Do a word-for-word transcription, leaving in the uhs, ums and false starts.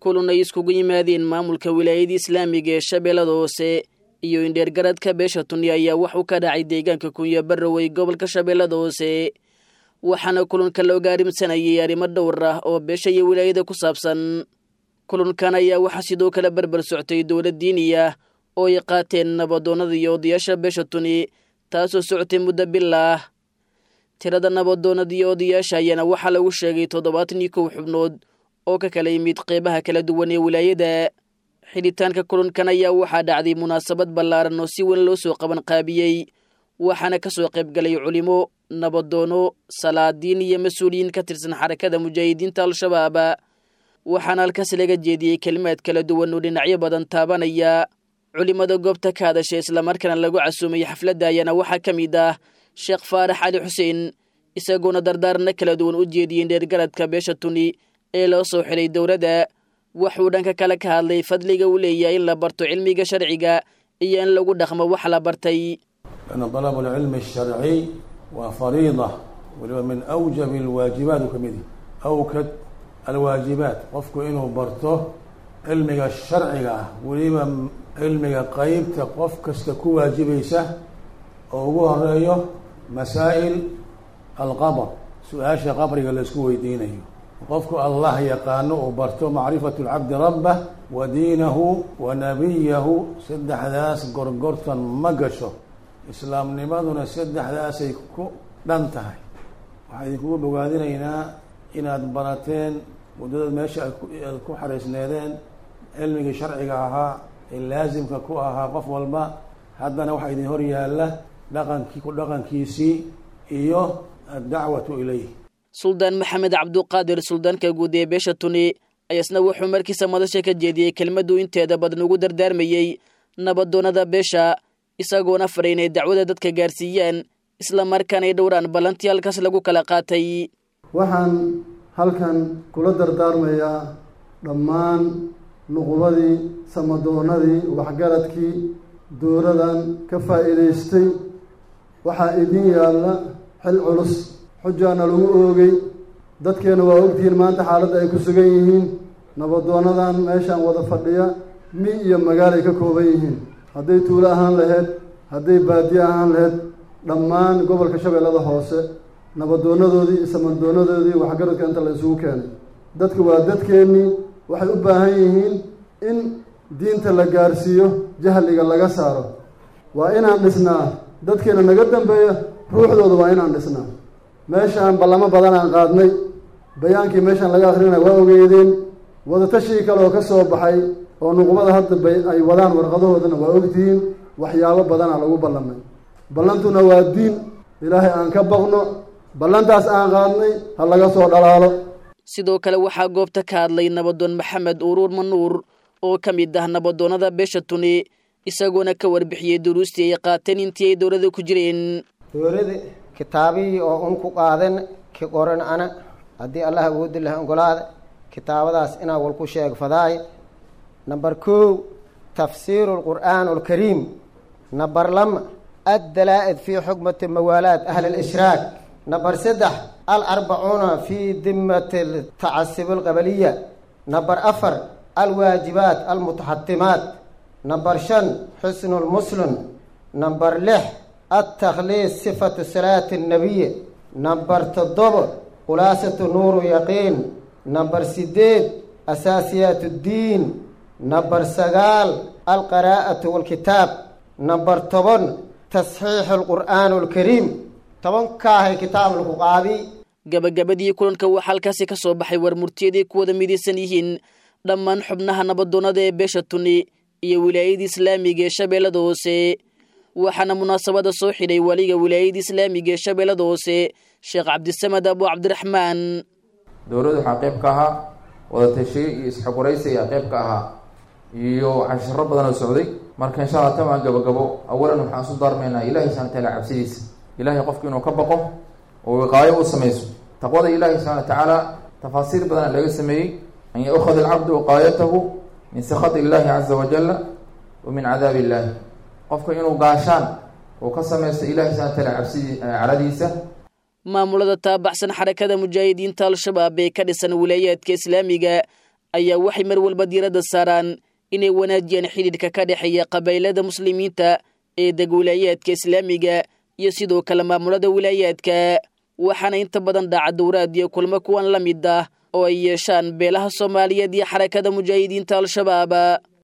kulan ay iskugu yimaadeen maamulka wilaayada islaamiga ee shabeellada hoose iyo indheergaradka beesha Tuni ayaa wax u ka dhacay deegaanka Kunya Barrow ee gobolka shabeellada hoose waxaana kulanka loo gaarimsanayay arrimo dhowr ah oo beesha iyo wilaayada ku saabsan. kulankan ayaa waxa sidoo kale barbar soctay dowlad diiniya oo ay qaateen nabadoonada iyo odayaasha beesha Tuni taasoo socotay muddo bil ah. tirada nabadoonada iyo odayaasha ayaana waxaa lagu sheegay toddobaatan iyo kow xubnood oo ka kala yimid qeybaha kala duwan ee wilaayada. xilitaanka kulankan ayaa waxaa dhacday munaasabad ballaaran oo si weyn loo soo qaban qaabiyey waxaana ka soo qayb galay culimo, nabadoono, salaadiin iyo mas'uuliyiin ka tirsan xarakada mujaahidiinta al-shabaab. waxaana halkaas laga jeediyey kelimaad kala duwan oo dhinacyo badan taabanaya. culimada goobta ka hadashay islamarkaana lagu casuumay xafladda ayaana waxaa ka mid ah Sheekh Faarax Ali Xuseen isagoona dardaarna kala duwan u jeediyey dheergaradka beesha Tuni ee loo soo xiray dowladda. wuxuu dhanka kale ka hadlay fadliga uu leeyahay in la barto cilmiga sharciga iyo in lagu dhaqmo wax la bartay. أن طلب العلم الشرعي وفريضة ومن أوجب الواجبات كمدي أوكد الواجبات قفك إنه برته علمك الشرعي ولما علمك قيب تقفك استكو واجبيسه وهو الرأيه مسائل القبر سؤال قبرك اللي اسكو يدينه قفك الله يقانه وبرته معرفة العبد ربه ودينه ونبيه سد حداث قرقرتا مقشه إسلام نماذنا سد حداث يكو دانتهي waxay ku bogaadinaynaa inaad barateen wadada meesha ay ku xareysneedeen cilmiga sharciga ahaa ee laazimka ku ahaa qof walba haddana waxa idin hor yaala dhaqankii ku dhaqankiisii iyo dacwatu ilayhi. Suldaan Maxamed Cabduqaadir suldaanka guud ee beesha Tuni ayasna wuxuu markiisa madasha ka jeediyey kelmadu inteeda badan ugu dardaarmayay nabadoonada beesha isagoona faray inay dacwada dadka gaarsiiyaan isla markaana ay dhowraan ballantii halkaas lagu kala qaatay. waxaan halkan kula dardaarmayaa dhammaan nuqubadii samadoonadii waxgaradkii dowladan ka faa'iidaystay waxaa idin yaalla xil culus xujaana lagu oogay dadkeena waa ogtihiin maanta xaaladda ay ku sugan yihiin. nabadoonadan meeshaan wada fadhiya mi iyo magaalay ka kooban yihiin hadday tuulo ahaan lahayd hadday baadiye ahaan lahayd dhammaan gobolka shabeellada hoose nabadoonadoodii iyo samadoonadoodii waxgaradka inta la isugu keenay. dadka waa dadkeennii waxay u baahan yihiin in diinta la gaarsiiyo jahliga laga saaro. waa inaan dhisnaa dadkeena naga dambeeya ruuxdooda waa inaan dhisnaa. meeshaan ballamo badan aan qaadnay bayaankii meeshaan laga akrinaya waa ogeydeen wadatashii kale oo ka soo baxay oo nuqubada hadda bay ay wadaan warqadahoodana waa ogtihiin waxyaabo badanaa lagu ballamay. ballantuna waa diin ilaahay aan ka baqno ballantaas aan qaadnay ha laga soo dhalaalo. sidoo kale waxaa goobta ka hadlay nabadoon Maxamed Uruur Manuur oo ka mid ah nabadoonada beesha Tuni isagoona ka warbixiyey duruustii ay qaateen intii ay dowladda ku jireen. dowladda kitaabii oo un ku qaadan ki qoran ana haddii allah awoodi lahaa ogolaada kitaabadaas inaa wal ku sheeg fadaay. number kow tafsiiru alqur'aan alkariim. number lama الدلائل في حكمة موالات أهل الإشراك. نمبر سدح الأربعون في ذمة التعصب القبلية. نمبر أفر الواجبات المتحتمات. نمبر شن حسن المسلم. نمبر لح التخليص صفة صلاة النبي. نمبر تضبط خلاصة نور يقين. نمبر سديد أساسيات الدين. نمبر سقال القراءة والكتاب. نمبر طبن تصحيح القرآن الكريم. طبعا كاهي كتاب القاضي. gabagabadii kulanka waxaa halkaasi ka soo baxay war murtiyadii ku wada midaysan yihiin dhammaan xubnaha nabadoonada ee beesha Tuni iyo wilaayada islaamiga ee shabeellada hoose. waxaana munaasabada soo xidhay waliga wilaayada islaamiga ee shabeellada hoose Sheekh Cabdisamad Abu Cabdiraxmaan. dowladdu waxaa qayb ka ahaa wadatashiye iyo isxogoraysi ayaa qayb ka ahaa iyo casharo badan oo socday. marka insha allah tamaan gabagabo awalan waxaan soo daarmaynaa ilaahay subhanahu wa ta'ala cabsidiisa ilaahay qofku inuu ka baqo oo wiqaayo u sameeyo taqwada ilaahay subhanahu wa ta'ala tafaasiir badan laga sameeyay an ya'khudh al-'abdu wiqayatahu min sakhati illahi 'azza wa jalla wa min 'adhabi illahi. qofku inuu gaashaan oo ka sameeyo ilaahay subhanahu wa ta'ala cabsidiisa caradiisa. maamulada taabacsan xarakada mujaahidiinta al-shabaab ee ka dhisan wilaayadka islaamiga ayaa waxay mar walba diiradda saaraan inay wanaajiyaan xidhiidhka ka dhexeeya qabaylada muslimiinta ee deg wilaayaadka islaamiga iyo sidoo kale maamulada wilaayaadka waxaana inta badan dhaca dowraad iyo kulmo kuwan la mid ah oo ay yeeshaan beelaha Soomaaliyeed iyo xarakada mujaahidiinta al-shabaab.